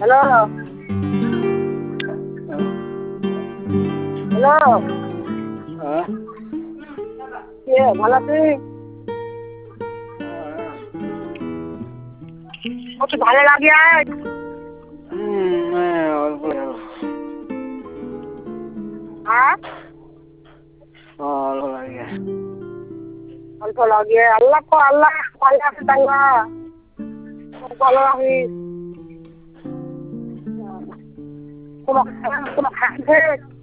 Hello hello হ্যাঁ কে ভালো আছিস? কত ভালো লাগে আজ। অল্প হ্যাঁ অল্প লাগে অল্প লাগে আল্লাহ কো আল্লাহ ভালো আছে তাঙ্গা ভালো আছিস তোমার খাচ্ছে